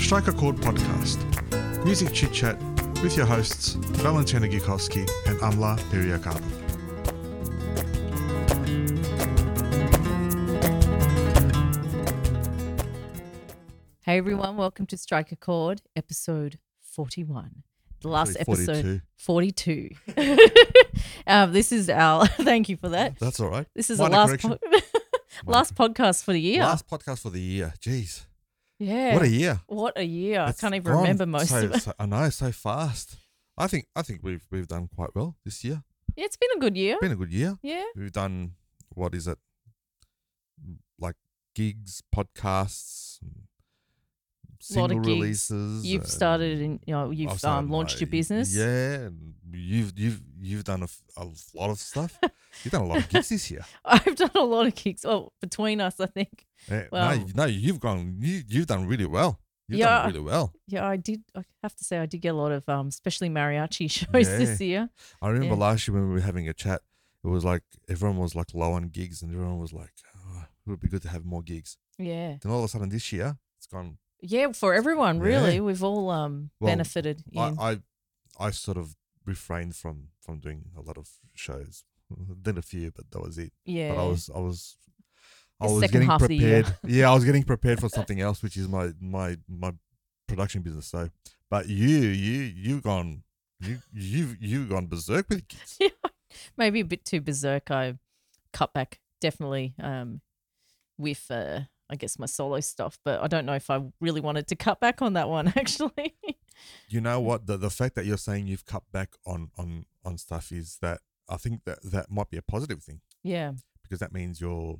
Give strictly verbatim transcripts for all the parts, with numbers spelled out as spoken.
Strike a Chord podcast. Music chit chat with your hosts Valentina Gikowski and Amla Periakaba. Hey everyone, welcome to Strike a Chord, episode forty-one. The last episode, forty-two. um, this is our, thank you for that. That's all right. This is Minor the last po- last podcast for the year. Last podcast for the year. Jeez. Yeah. What a year. What a year. It's I can't even gone remember most so, of it. So, I know, so fast. I think I think we've we've done quite well this year. Yeah, it's been a good year. It's been a good year. Yeah. We've done, what is it? Like gigs, podcasts, Lot single of gigs. releases. You've uh, started, in, you know, I've you've started um, launched my- your business. Yeah, and you've you've you've done a, f- a lot of stuff. You've done a lot of gigs this year. I've done a lot of gigs. Well, between us, I think. Yeah, Well- no, no, you've gone. You you've done really well. You've Yeah. done really well. Yeah, I did. I have to say, I did get a lot of, um, especially mariachi shows Yeah. this year. I remember Yeah. last year when we were having a chat, it was like everyone was like low on gigs, and everyone was like, oh, "It would be good to have more gigs." Yeah. Then all of a sudden this year, it's gone. Yeah, for everyone, really. Yeah. We've all um Well, benefited. I, in. I I sort of refrained from from doing a lot of shows. Did a few, but that was it. yeah. But I was I was I The was second getting half of the year. prepared. Yeah, I was getting prepared for something else, which is my my my production business. So, but you you you've gone you you you've gone berserk with gigs. Maybe a bit too berserk. I cut back definitely um with uh I guess my solo stuff, but I don't know if I really wanted to cut back on that one actually. You know what? The the fact that you're saying you've cut back on on on stuff is that I think that that might be a positive thing, yeah. because that means you're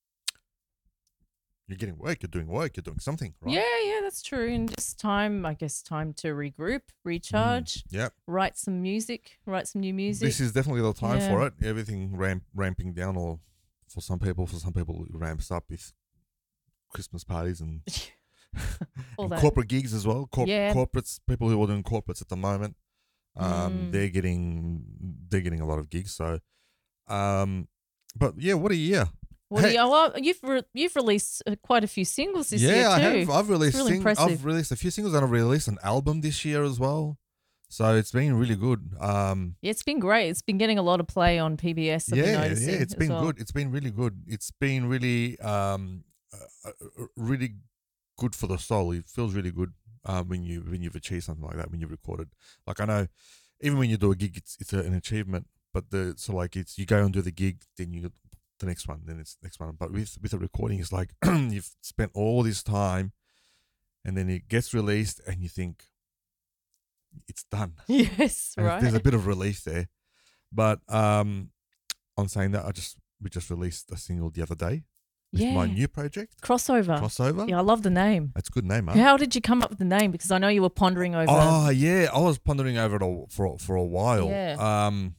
you're getting work, you're doing work, you're doing something, right? Yeah, yeah, that's true. And just time, I guess time to regroup, recharge, Yep. write some music, write some new music. This is definitely the time Yeah. for it. Everything ramp, ramping down, or for some people, for some people, it ramps up with Christmas parties and, All and that. corporate gigs as well. Corp- Yeah. Corporates, people who are doing corporates at the moment, um, Mm. they're getting they're getting a lot of gigs. So, um, but yeah, what a year! What do Hey- you, oh, well, you've re- you've released uh, quite a few singles this yeah, year I too. have. I've released really sing- impressive. I've released a few singles, and I've released an album this year as well. So it's been really good. Um, Yeah, it's been great. It's been getting a lot of play on P B S. I've been yeah, yeah, noticing it's as been well. good. It's been really good. It's been really, um, uh, uh, really good for the soul. It feels really good um, when you when you've achieved something like that, when you've recorded. Like I know, even when you do a gig, it's it's a, an achievement. But the so like it's you go and do the gig, then you the next one, then it's the next one. But with with a recording, it's like you've spent all this time, and then it gets released, and you think it's done. Yes, And right. There's a bit of relief there. But um, on saying that, I just we just released a single the other day with yeah. my new project, Crossover. Crossover. Yeah, I love the name. That's a good name, huh? How did you come up with the name? Because I know you were pondering over. Oh yeah, I was pondering over it a, for for a while. Yeah. Um,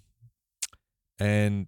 and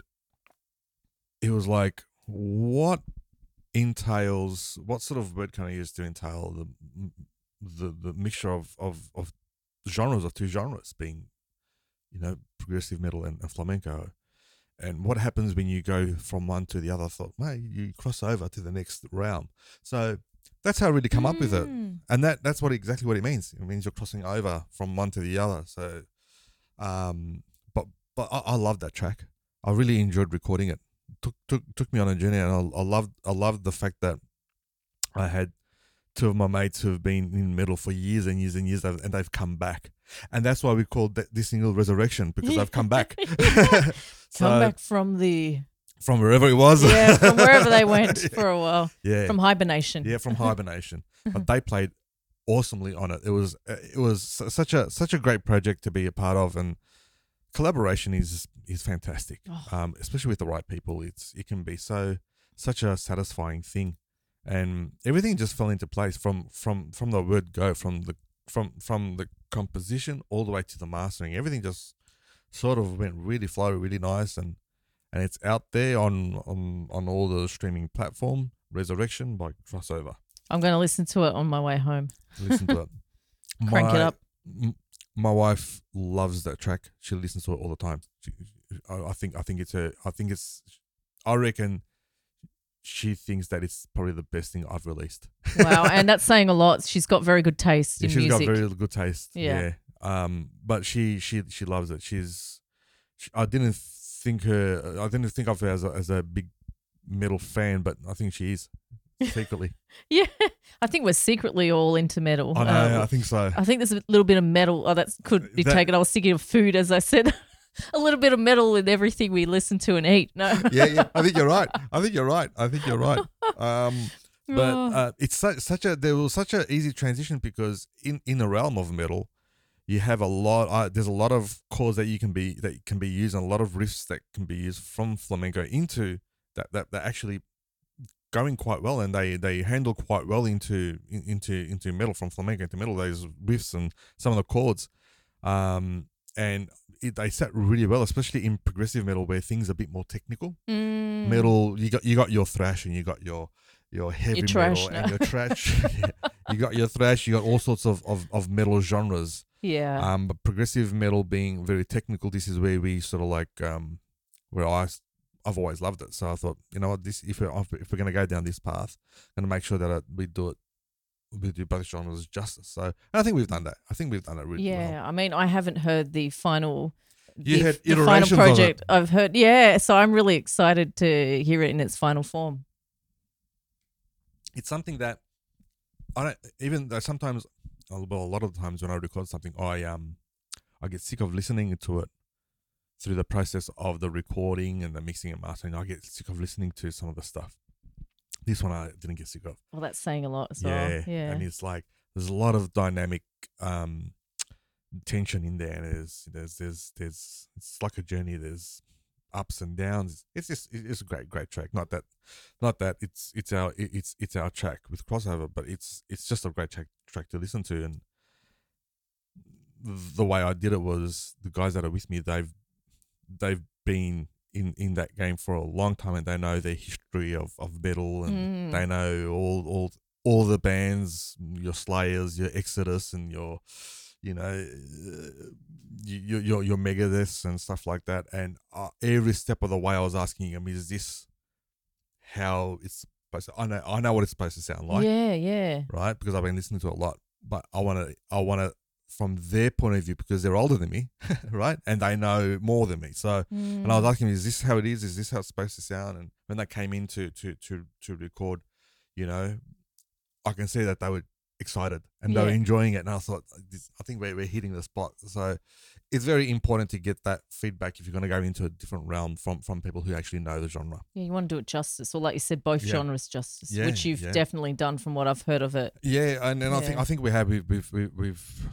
it was like, what entails? What sort of word can I use to entail the the the mixture of of of genres of two genres being, you know, progressive metal and, and flamenco. And what happens when you go from one to the other? I thought, mate, you cross over to the next realm. So that's how I really come up with it. Mm. And that that's what exactly what it means. It means you're crossing over from one to the other. So, um, but but I, I love that track. I really enjoyed recording it. Took took took me on a journey, and I, I loved I loved the fact that I had two of my mates who have been in metal for years and years and years, and they've come back. And that's why we called that, this single Resurrection, because I've come back. So, Come back from the from wherever it was. yeah from wherever they went for a while. Yeah. From hibernation. Yeah, from hibernation. But they played awesomely on it. It was it was su- such a such a great project to be a part of, and collaboration is is fantastic. Oh. Um, especially with the right people, it's it can be so such a satisfying thing, and everything just fell into place from from from the word go, from the from from the composition all the way to the mastering. Everything just sort of went really flow, really nice, and and it's out there on on on all the streaming platform. Resurrection by Crossover. I'm going to listen to it on my way home. Listen to it. Crank it up. m- My wife loves that track. She listens to it all the time. She, I, I think I think it's a I think it's I reckon she thinks that it's probably the best thing I've released. Wow, and that's saying a lot. She's got very good taste Yeah, in she's music. got very good taste. Yeah. Yeah. Um, but she she she loves it. She's she, I didn't think her. I didn't think of her as a, as a big metal fan, but I think she is secretly. Yeah, I think we're secretly all into metal. I know. Um, I think so. I think there's a little bit of metal. Oh, that could be That- taken. I was thinking of food, as I said. A little bit of metal in everything we listen to and eat. No. yeah, yeah. I think you're right. I think you're right. I think you're right. Um, but Oh. uh, it's su- such a there was such an easy transition because in, in the realm of metal, you have a lot. Uh, there's a lot of chords that you can be that can be used, and a lot of riffs that can be used from flamenco into that that that actually going quite well, and they they handle quite well into in, into into metal from flamenco into metal. Those riffs and some of the chords, um, and it, they sat really well, especially in progressive metal where things are a bit more technical. Mm. Metal, you got you got your thrash and you got your your heavy Your trash, metal and no. your trash. Yeah. You got your thrash. You got all sorts of, of, of metal genres. Yeah. Um, but progressive metal being very technical, this is where we sort of like um, where I I've always loved it. So I thought, you know what, this if we're if we're gonna go down this path, I'm gonna make sure that I, we do it. We do both genres justice. So and I think we've done that. I think we've done it really yeah. well. I mean, I haven't heard the final. You the, had the final iterations of it. project. I've heard. Yeah. So I'm really excited to hear it in its final form. It's something that I don't even though sometimes well a lot of the times when I record something I um I get sick of listening to it through the process of the recording and the mixing and mastering. I get sick of listening to some of the stuff. This one I didn't get sick of. Well, that's saying a lot as Yeah, well. Yeah. and it's like there's a lot of dynamic um tension in there. And there's there's there's there's it's like a journey. There's ups and downs. It's just it's a great great track. Not that not that it's it's our it's it's our track with Crossover, but it's it's just a great track track to listen to. And the way I did it was the guys that are with me, they've they've been in, in that game for a long time, and they know the history of, of metal, and Mm. they know all all all the bands, your Slayers, your Exodus, and your you know uh, your your your Megadeths and stuff like that. And uh, every step of the way, I was asking them, "Is this how it's supposed to?" I know I know what it's supposed to sound like, yeah. Yeah. right? Because I've been listening to it a lot, but I want to I want to from their point of view because they're older than me, right? And they know more than me. So, and I was Mm. asking, is this how it is? Is this how it's supposed to sound? And when they came in to to to, to record, you know, I can see that they were excited and they were Yeah. enjoying it. And I thought, this, I think we're, we're hitting the spot. So it's very important to get that feedback if you're going to go into a different realm from, from people who actually know the genre. Yeah, you want to do it justice, or like you said, both Yeah. genres justice, Yeah, which you've yeah. definitely done from what I've heard of it. Yeah, and, and I think Yeah. I think we have we've we've we've we've,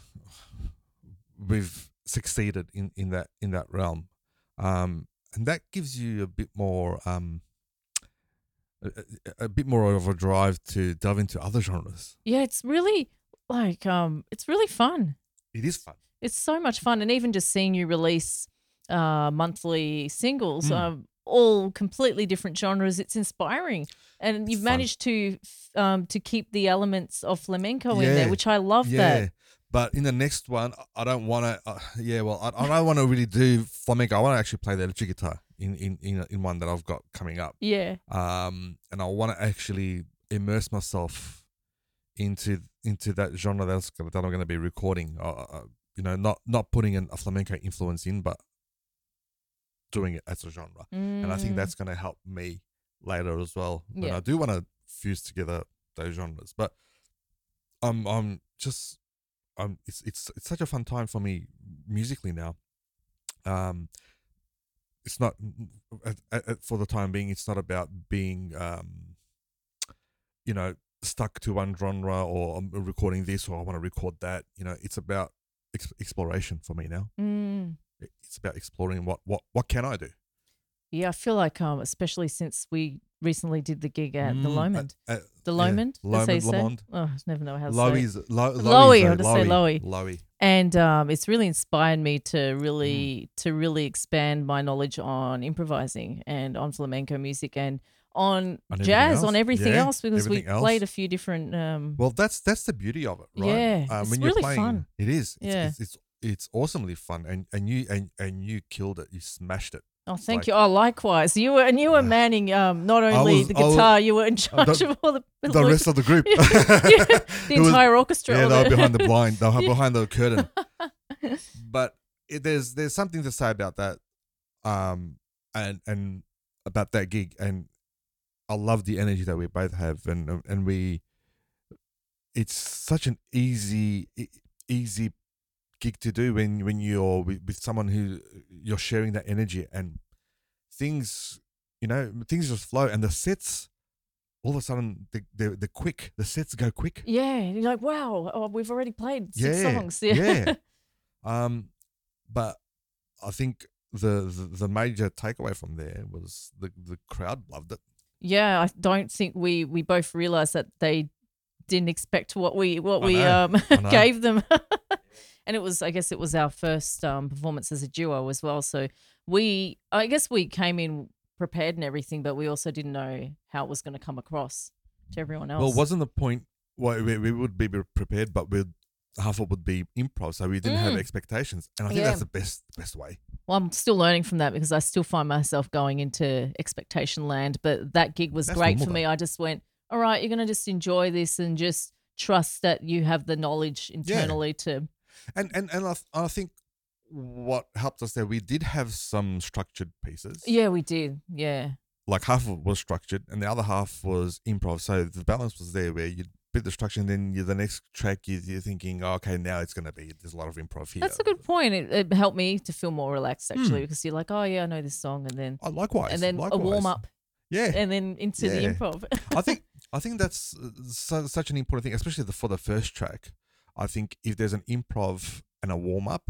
we've succeeded in, in that in that realm, um, and that gives you a bit more um, a, a- a bit more of a drive to delve into other genres. Yeah, it's really like um, it's really fun. It is fun. It's so much fun, and even just seeing you release uh, monthly singles, Mm. um, all completely different genres. It's inspiring, and you've Fun. managed to f- um, to keep the elements of flamenco in Yeah. there, which I love. Yeah, That but in the next one, I don't want to. Uh, yeah, well, I, I don't want to really do flamenco. I want to actually play the electric guitar in in in, in one that I've got coming up. yeah, Um, and I want to actually immerse myself into into that genre that's gonna, that I'm going to be recording. Uh, uh, you know, not not putting an, a flamenco influence in, but doing it as a genre. And I think Mm. that's going to help me later as well. But Yeah. I do want to fuse together those genres. But I'm I'm just um it's it's it's such a fun time for me musically now. Um, it's not at, at, at- for the time being. It's not about being um, you know, stuck to one genre or I'm recording this or I want to record that. You know, it's about ex- exploration for me now. Mm. It's about exploring what what what can I do. Yeah, I feel like um, especially since we recently did the gig at the Mm, Lomond, uh, uh, the yeah, Lomond, that's how you Lomond, say it? Lomond. Oh, I never know how to say it. Lowy's, Lo, Lowy, I Lowy's, would say Lowy. Lowy. And um, it's really inspired me to really Mm. to really expand my knowledge on improvising and on flamenco music and on On everything jazz, on else. everything Yeah, else because everything we else. played a few different. Um, Well, that's that's the beauty of it, right? Yeah, um, it's when really you're playing, fun. It is. It's, Yeah. it's, it's it's awesomely fun, and and you and and you killed it. You smashed it. Oh, thank Like- you. Oh, likewise. You were and you were manning um not only was- the I was- guitar, you were in charge the- of all the The rest of the group. yeah, the It was- entire orchestra. Yeah, or they were the- behind the blind. They were behind the curtain. But it, there's there's something to say about that, um, and and about that gig, and I love the energy that we both have, and and we. It's such an easy e- easy gig to do when when you're with, with someone who you're sharing that energy, and things, you know, things just flow, and the sets. All of a sudden, they, they're, they're quick. The sets go quick. Yeah, you're like, wow, oh, we've already played six Yeah, songs. Yeah. yeah. Um, but I think the, the the major takeaway from there was the the crowd loved it. Yeah, I don't think we we both realized that they didn't expect what we what I we know, um I know. gave them. And it was, I guess it was our first um performance as a duo as well. So we I guess we came in prepared and everything, but we also didn't know how it was going to come across to everyone else. Well, wasn't the point? Well, we, we would be prepared, but we'd half of it would be improv, so we didn't have Mm. expectations, and I think Yeah. that's the best best way. Well, I'm still learning from that because I still find myself going into expectation land. But that gig was That's great normal for me. I just went, all right, you're going to just enjoy this and just trust that you have the knowledge internally to. And and and I, th- I think what helped us there, we did have some structured pieces. Yeah, we did. Yeah. Like half of it was structured, and the other half was improv. So the balance was there, where you bit the structure, and then you, the next track you, you're thinking, oh, okay, now it's going to be there's a lot of improv here. That's a good point. It, it helped me to feel more relaxed actually Hmm. because you're like, oh, yeah, I know this song. And then, Oh, likewise, and then likewise. a warm up Yeah, and then into the Yeah. improv. I think I think that's uh, su- such an important thing, especially the, for the first track. I think if there's an improv and a warm up,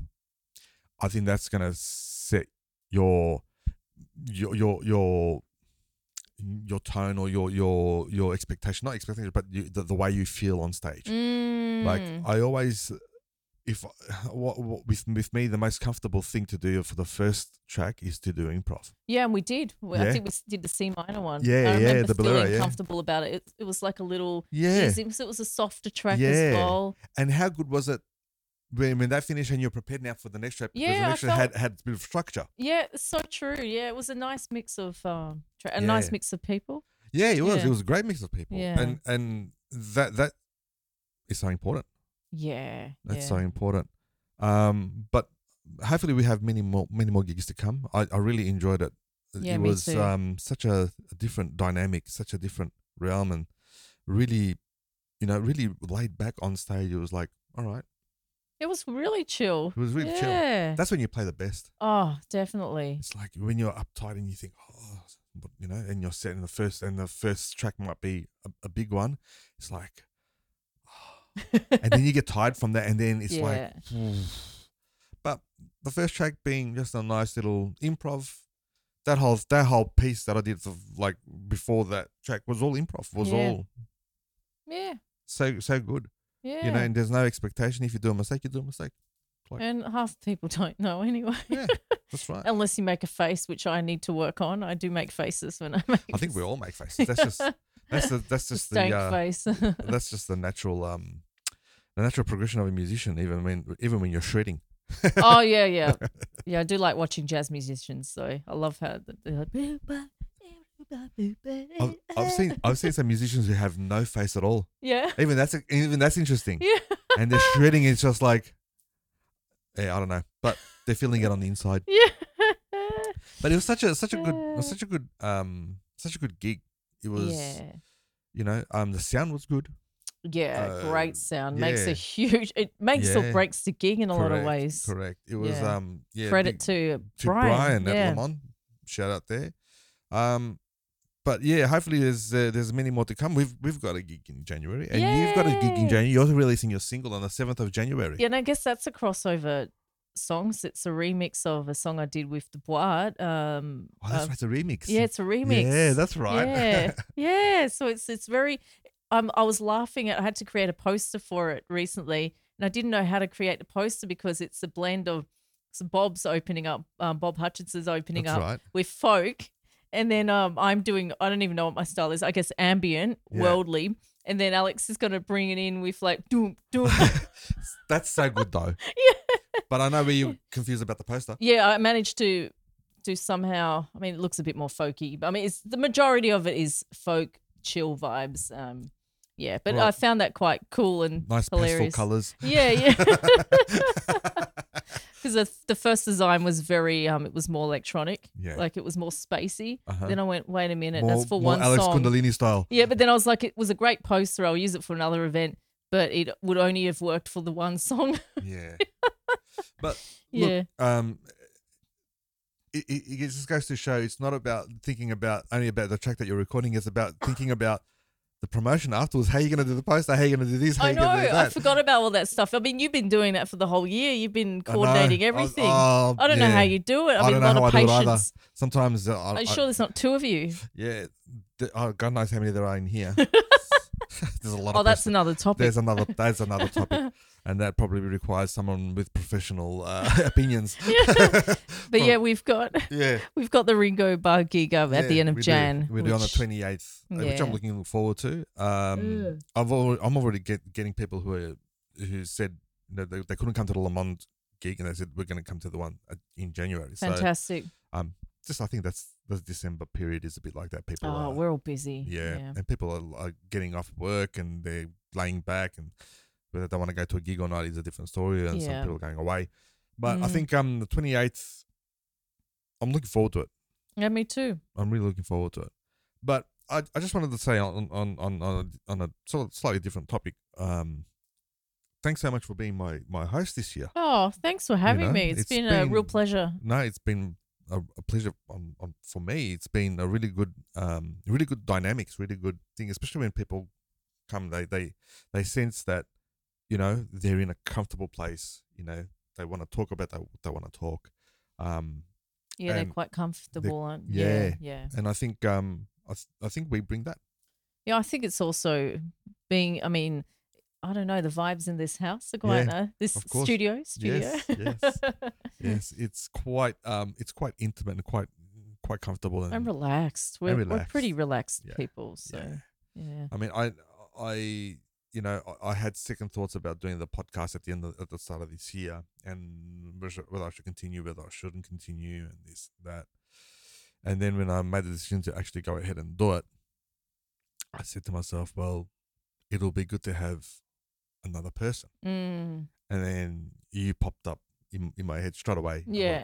I think that's gonna set your your your your your tone or your your your expectation, not expectation, but you, the, the way you feel on stage. Like Mm. I always, if what, what with with me, the most comfortable thing to do for the first track is to do improv. Yeah, and we did. We, I Yeah. think we s- did the C minor one. Yeah, I yeah, remember the bolero, feeling yeah. comfortable about it. it. It was like a little Yeah, easy because it was a softer track Yeah. as well. and how good was it when when that finished and you're prepared now for the next track? Because Yeah, the I next track felt- had had a bit of structure. Yeah, it's so true. Yeah, it was a nice mix of um, tra- a Yeah. nice mix of people. Yeah, it was. Yeah. It was a great mix of people. Yeah. And and that that is so important. Yeah, That's yeah. so important. Um, but hopefully we have many more many more gigs to come. I, I really enjoyed it. Yeah, it me was too. um such a, a different dynamic, such a different realm, and really, you know, really laid back on stage. It was like, all right, It was really chill. it was really chill. Yeah. That's when you play the best. Oh, definitely. It's like when you're uptight and you think, oh, but, you know, and you're setting the first, and the first track might be a, a big one. It's like, oh. And then you get tired from that, and then it's like, Yeah. oof. But the first track being just a nice little improv, that whole that whole piece that I did for, like before that track was all improv. Was Yeah. all Yeah. so so good. Yeah. You know, and there's no expectation. If you do a mistake, you do a mistake. like- and half the people don't know anyway. Yeah, that's right. Unless you make a face, which I need to work on. I do make faces when I make. I think we all make faces. That's just that's the that's the just the stank uh, face. that's just the natural um the natural progression of a musician. Even when even when you're shredding. Oh yeah, yeah, yeah. I do like watching jazz musicians, so I love how they're like. I've, I've seen I've seen some musicians who have no face at all. Yeah. Even that's even that's interesting. Yeah. And they're shredding. It's just like, yeah, I don't know, but they're feeling it on the inside. Yeah. But it was such a such a good it was such a good um such a good gig. It was Yeah. you know um the sound was good. Yeah, Uh, great sound. Makes yeah. a huge it makes or Yeah. breaks the gig in a lot of Correct, ways. Correct. It was Yeah. um yeah Credit big- to, to Brian. Brian, at yeah. Lamont. Shout out there. Um, but yeah, hopefully there's uh, there's many more to come. We've we've got a gig in January, and you've got a gig in Yay. January. You're releasing your single on the seventh of January. Yeah, and I guess that's a crossover songs. It's a remix of a song I did with the Bois. Um Oh, that's uh, right, it's a remix. Yeah, it's a remix. Yeah, that's right. Yeah, yeah. So it's it's very. Um, I was laughing at. I had to create a poster for it recently, and I didn't know how to create a poster because it's a blend of some Bob's opening up, um, Bob Hutchinson's opening That's up right. with folk, and then um, I'm doing. I don't even know what my style is. I guess ambient, Yeah. worldly, and then Alex is gonna bring it in with like doom doom. That's so good though. Yeah. But I know where you're confused about the poster. Yeah, I managed to to somehow. I mean, it looks a bit more folky, but I mean, it's the majority of it is folk chill vibes. Um, yeah, but Right. I found that quite cool and Nice hilarious. pastel colours. Yeah, yeah. Because the, the first design was very, um, it was more electronic. Yeah. Like it was more spacey. Uh-huh. Then I went, wait a minute, More, that's for more one Alex song. Kundalini style. Yeah, but then I was like, it was a great poster. I'll use it for another event, but it would only have worked for the one song. Yeah. But Yeah. look, um, it, it, it just goes to show it's not about thinking about only about the track that you're recording. It's about thinking about the promotion afterwards. How are you going to do the poster? How are you going to do this? How I are you know. going to do I that? forgot about all that stuff. I mean, you've been doing that for the whole year. You've been I know. coordinating I- everything. oh, I don't know yeah. how you do it. I, I mean, don't a lot know of how I do it either. patience. Sometimes uh, I, Are you I- sure there's not two of you? yeah, th- oh, God knows how many there are in here. There's a lot. Oh, of that's person- another topic. There's another. That's another topic, and that probably requires someone with professional uh, opinions. But yeah, we've got Yeah. we've got the Ringo Bar gig up at the Yeah, end of we Jan. Do. We do on the which- twenty-eighth, uh, which I'm Yeah. looking forward to. Um, Ugh. I've already, I'm already get, getting people who are who said you know, they, they couldn't come to the Le Monde gig, and they said we're going to come to the one uh, in January. Fantastic. So, um, just I think that's the December period is a bit like that. People, Oh, are, we're all busy. yeah, Yeah. and people are, are getting off work and they're laying back, and whether they want to go to a gig or not is a different story. And some Yeah. people are going away, but I Mm. think um the twenty-eighth, I'm looking forward to it. Yeah, me too. I'm really looking forward to it. But I, I just wanted to say on on on on a, on a sort of slightly different topic. Um, thanks so much for being my my host this year. Oh, thanks for having know, me. It's it's been, a real been- pleasure. No, it's been a, a pleasure on, on for me. It's been a really good um really good dynamics, really good thing, especially when people come. They they they sense that you know they're in a comfortable place. You know they want to talk about what they want to talk. Um, Yeah, they're and quite comfortable. aren't yeah. yeah, yeah. and I think um I, th- I think we bring that. Yeah, I think it's also being, I mean, I don't know, the vibes in this house are quite, Yeah, uh, this of course. studio, studio. Yes, yes. Yes, it's quite um, it's quite intimate and quite quite comfortable and I'm relaxed. We're, we're pretty relaxed. relaxed Yeah, people. So, yeah. yeah. I mean, I I you know I, I had second thoughts about doing the podcast at the end of, at the start of this year, and whether whether I should continue, whether I shouldn't continue, and this that. And then when I made the decision to actually go ahead and do it, I said to myself, well, it'll be good to have another person. Mm, And then you popped up in, in my head straight away. I'm like, yeah.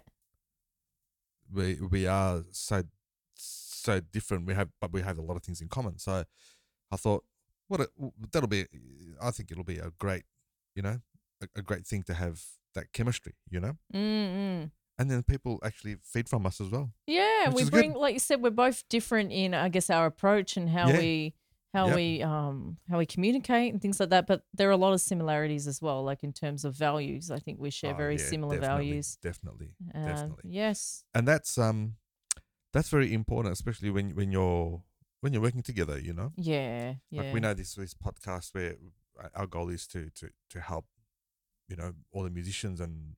we we are so so different. We have, but we have a lot of things in common. So I thought, what a, that'll be. I think it'll be a great, you know, a, a great thing to have that chemistry, you know. Mm, mm. And then people actually feed from us as well. Yeah, Which we is bring, good. like you said, we're both different in, I guess, our approach and how Yeah. we, how Yep. we, um, how we communicate and things like that. But there are a lot of similarities as well, like in terms of values. I think we share Oh, very yeah, similar definitely, values. Definitely, Um, definitely. Yes. And that's um, that's very important, especially when when you're when you're working together. You know. Yeah. Yeah. Like we know this this podcast where our goal is to to to help, you know, all the musicians and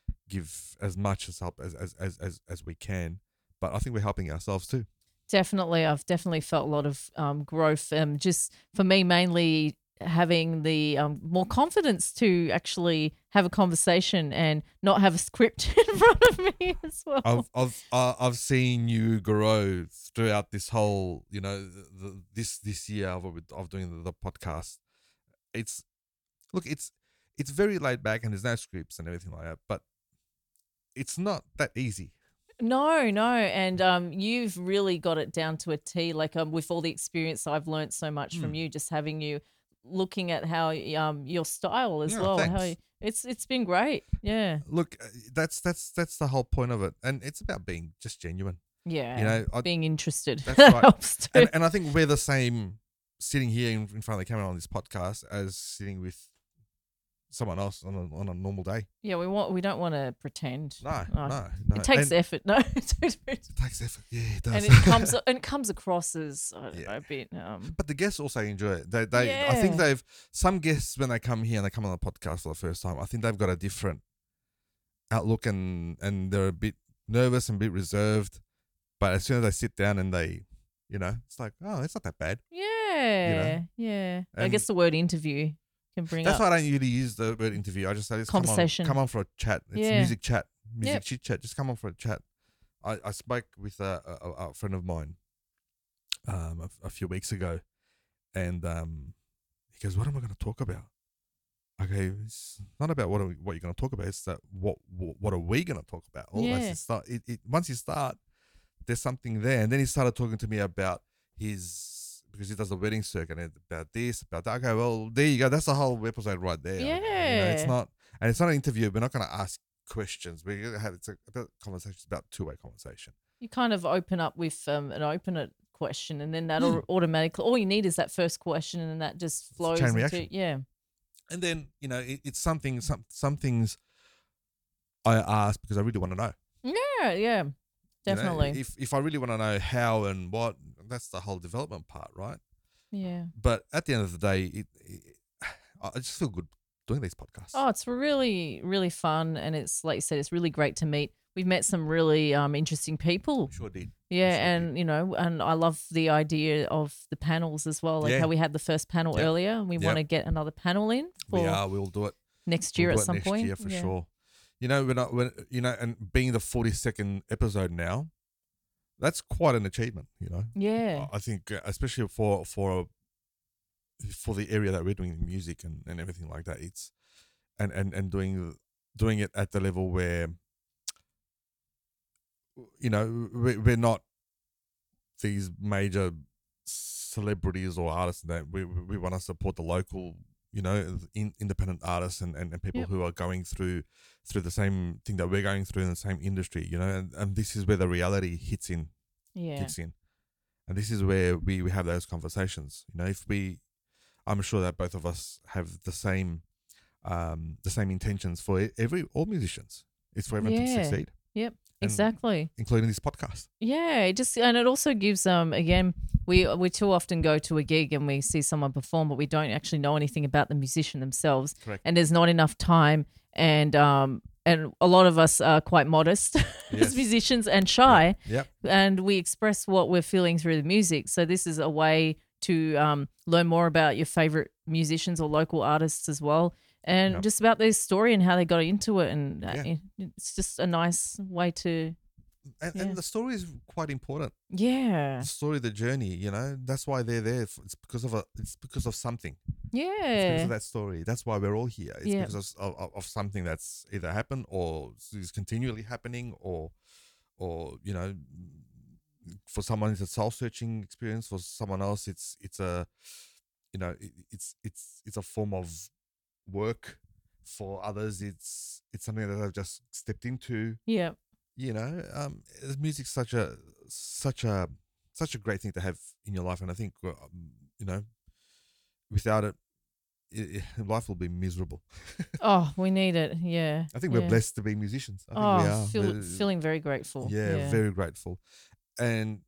give as much as help as as as as, as we can. But I think we're helping ourselves too. Definitely. I've definitely felt a lot of um, growth. Um, just for me, mainly having the um, more confidence to actually have a conversation and not have a script in front of me as well. I've I've uh, I've seen you grow throughout this whole, you know, the, the, this this year of of doing the, the podcast. It's look, it's it's very laid back and there's no scripts and everything like that, but it's not that easy. No, no, and um, you've really got it down to a T. Like um, with all the experience, I've learned so much from Mm. you. Just having you looking at how um your style as Yeah, well. How thanks. you, it's it's been great. Yeah, Look, uh, that's that's that's the whole point of it, and it's about being just genuine. yeah. You know, I, being interested That's that right. helps too. and and I think we're the same sitting here in, in front of the camera on this podcast as sitting with someone else on a on a normal day. Yeah, we want we don't want to pretend. No, Oh, no, no. It takes and effort, no, It takes effort. Yeah, it does. and it comes and it comes across as I don't Yeah. know, a bit. Um, But the guests also enjoy it. They, they, I think Yeah. they've some guests when they come here and they come on the podcast for the first time. I think they've got a different outlook and and they're a bit nervous and a bit reserved. But as soon as they sit down and they, you know, it's like, oh, it's not that bad. yeah, yeah. I And- guess the word interview can bring That's up. why I don't usually use the word interview. I just say, just Conversation. Come on, come on for a chat. It's Yeah. music chat, music Yep. chit chat. Just come on for a chat. I, I spoke with a, a, a friend of mine um, a, a few weeks ago, and um, he goes, "What am I going to talk about?" Okay, it's not about what are we, what you're going to talk about. It's that what what, what are we going to talk about? Always Yeah. it start. It, it once you start, there's something there, and then he started talking to me about his because he does the wedding circuit and about this, about that. Okay, well there you go. That's the whole episode right there. You know, it's Yeah. not, and it's not an interview. We're not going to ask questions. We're going to have it's a, about conversations about two way conversation. You kind of open up with um, an open question, and then Hmm. that'll automatically. All you need is that first question, and then that just a flows chain into reaction. yeah. And then you know it, it's something. Some some things I ask because I really want to know. Yeah, yeah, You know, definitely. if if I really want to know how and what, that's the whole development part, right? Yeah. But at the end of the day, it, it I just feel good doing these podcasts. Oh, it's really, really fun, and it's like you said, it's really great to meet. We've met some really um interesting people. Sure did. Yeah, sure and you know, and I love the idea of the panels as well. Like Yeah. how we had the first panel Yep. earlier, and we Yep. want to get another panel in We for are. We'll do it. next We'll year do at it some next point. year for Yeah. sure. You know, we're not. When you know, and being the forty-second episode now, that's quite an achievement. You know. Yeah. I think, uh, especially for for for the area that we're doing music and, and everything like that, it's and, and, and doing doing it at the level where you know we, we're not these major celebrities or artists that we we want to support the local, you know, in, independent artists and, and, and people Yep. who are going through through the same thing that we're going through in the same industry, you know, and, and this is where the reality hits in. Yeah. kicks in. And this is where we, we have those conversations. You know, if we, I'm sure that both of us have the same, um, the same intentions for e- every all musicians. It's for everyone Yeah. to succeed, Yep. And- Exactly. including this podcast. Yeah, it just and it also gives um again we we too often go to a gig and we see someone perform, but we don't actually know anything about the musician themselves, Correct. and there's not enough time, and um and a lot of us are quite modest Yes. as musicians and shy, Yep. and we express what we're feeling through the music. So this is a way to um learn more about your favorite musicians or local artists as well. And Yep. just about their story and how they got into it, and uh, Yeah. it's just a nice way to, And, Yeah. and the story is quite important. yeah, The story, the journey, you know, that's why they're there. F- It's because of a, it's because of something. It's because yeah, of that story. That's why we're all here. It's Yeah. because of, of, of something that's either happened or is continually happening, or, or you know, for someone it's a soul searching experience. For someone else, it's it's a, you know, it, it's it's it's a form of work. For others, it's it's something that I've just stepped into. yeah, You know, um, uh, music's such a such a such a great thing to have in your life, and I think uh, um, you know, without it, i i life will be miserable. Oh, we need it. Yeah. I think yeah. we're blessed to be musicians. I think Oh, we are. feel, We're- feeling very grateful. yeah, very grateful, and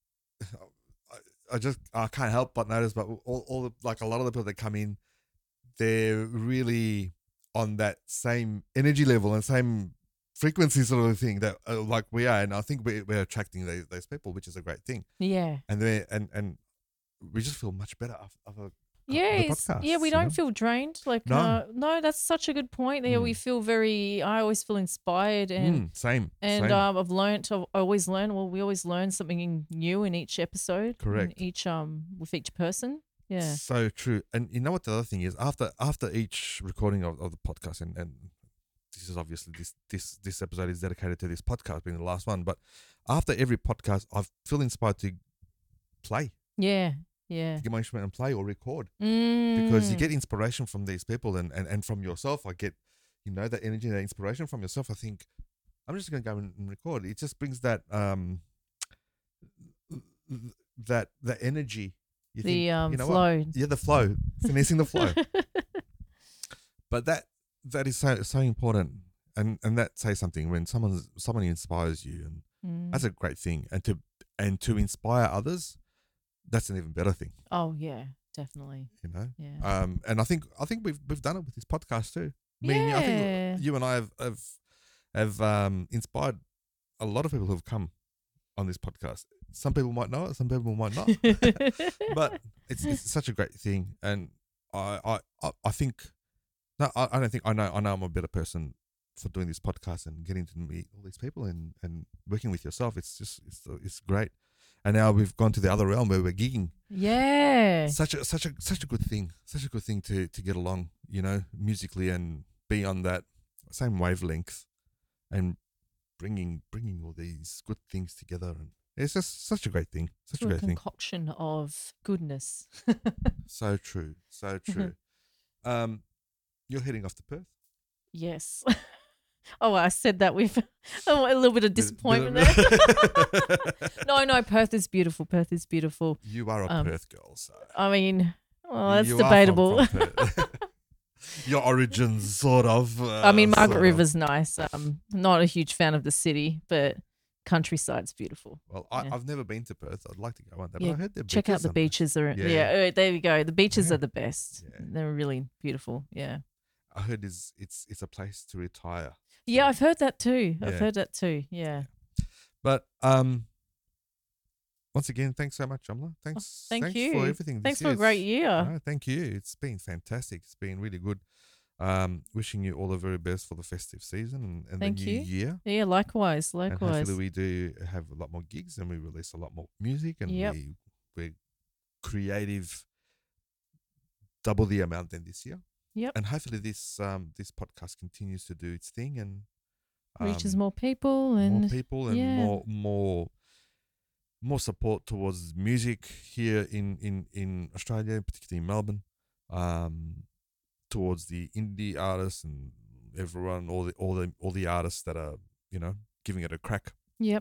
I, I just I can't help but notice, but all, all the, like a lot of the people that come in, they're really on that same energy level and same frequency sort of thing that uh, like we are, and I think we're, we're attracting those, those people, which is a great thing. Yeah. And they and and we just feel much better after, after Yeah, the it's- yeah, podcasts, we you don't know? feel drained. Like, No. uh, no, that's such a good point. Yeah, we Mm. feel very. I always feel inspired, and Mm, same, and same. um, I've learned. I've always learn. Well, we always learn something new in each episode. in Correct. each um with each person. Yeah. So true. And you know what the other thing is? After after each recording of, of the podcast, and, and this is obviously this this this episode is dedicated to this podcast being the last one, but after every podcast, I feel inspired to play, Yeah. Yeah. get my instrument and play or record, Mm. because you get inspiration from these people and, and, and from yourself. I get, you know, that energy, that inspiration from yourself. I think I'm just going to go and and record. It just brings that um that that energy. You the think, um you know what? flow. Yeah, the flow, finessing the flow. But that that is so so important, and and that says something when someone someone inspires you, and Mm. that's a great thing. And to and to inspire others, that's an even better thing, Oh yeah, definitely. you know. Yeah. Um, and I think I think we've we've done it with this podcast too. I mean, I Yeah. think you and I have have have um inspired a lot of people who have come on this podcast. Some people might know it, some people might not. But it's it's such a great thing, and I I I- I think no, I, I don't think I know I know I'm a better person for doing this podcast and getting to meet all these people and, and working with yourself. It's just it's it's great. And now we've gone to the other realm where we're gigging. Yeah. Such a such a such a good thing. Such a good thing to to get along, you know, musically and be on that same wavelength and bringing bringing all these good things together. And it's just such a great thing. Such To a a great thing. concoction of goodness. So true. So true. um, you're heading off to Perth. Yes. Oh, I said that with oh, a little bit of disappointment Bit of- there. No, no, Perth is beautiful. Perth is beautiful. You are a Um, Perth girl, so I mean, well, that's you are from- debatable. from Perth. Your origins, sort of. Uh, I mean, Margaret sort of. River's nice. Um, not a huge fan of the city, but countryside's beautiful. Well, I, Yeah. I've never been to Perth. I'd like to go one day. Yeah, But I heard their Check out beaches the are nice. beaches. Are Yeah. yeah, uh, there you go. The beaches Yeah. are the best. Yeah. They're really beautiful. Yeah. I heard it's it's it's a place to retire. Yeah, I've heard that too. I've Yeah. heard that too. Yeah. But um, once again, thanks so much, Amla. Thanks, thank thanks you. for everything. Thanks this for a year. great It's- year. No, thank you. It's been fantastic. It's been really good. Um, wishing you all the very best for the festive season and, and the Thank new you. year. Yeah, likewise. And Likewise. hopefully we do have a lot more gigs and we release a lot more music and Yep. we we're creative double the amount than this year. Yep. And hopefully this um this podcast continues to do its thing and Reaches um, more people and more people and yeah. more more more support towards music here in, in, in Australia, particularly in Melbourne, um, towards the indie artists and everyone, all the all the all the artists that are, you know, giving it a crack, Yep.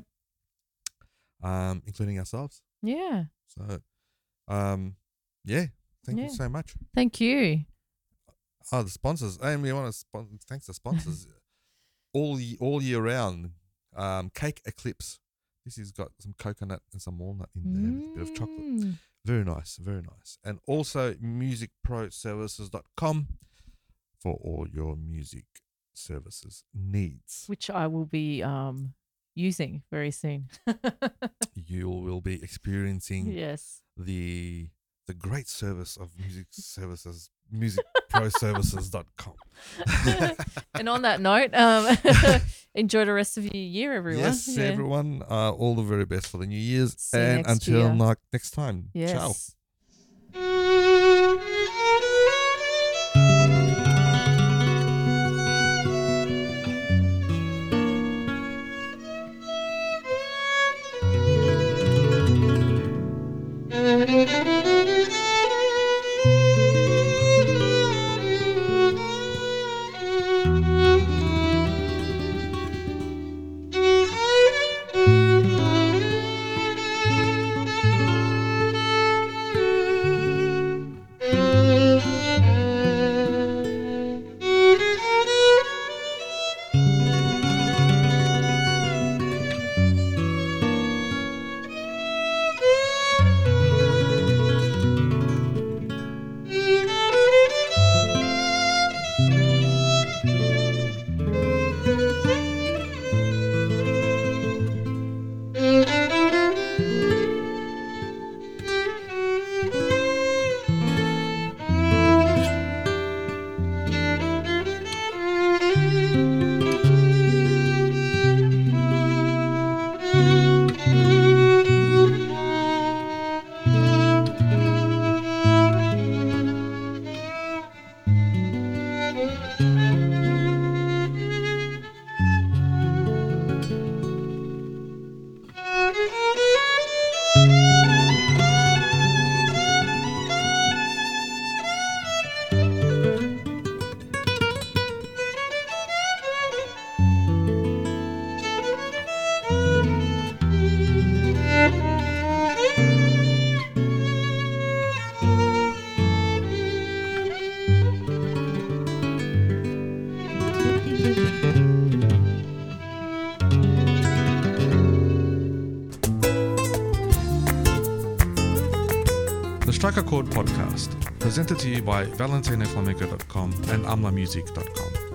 um, including ourselves. Yeah. So, um, yeah, thank Yeah. you so much. Thank you. Oh, the sponsors, and we want to spon- thanks to sponsors all ye- all year round. Um, Cake Eclipse. This has got some coconut and some walnut in there, with a bit of chocolate. Mm. Very nice, very nice. And also music pro services dot com for all your music services needs. Which I will be um using very soon. You will be experiencing Yes. the the great service of music services, music pro services dot com. And on that note, um, enjoy the rest of your year, everyone. Yes, Yeah. everyone, uh, all the very best for the new year's. See you and next until year. like next time. Ciao. Yes. The Strike a Chord podcast, presented to you by valentino flamenco dot com and amla music dot com.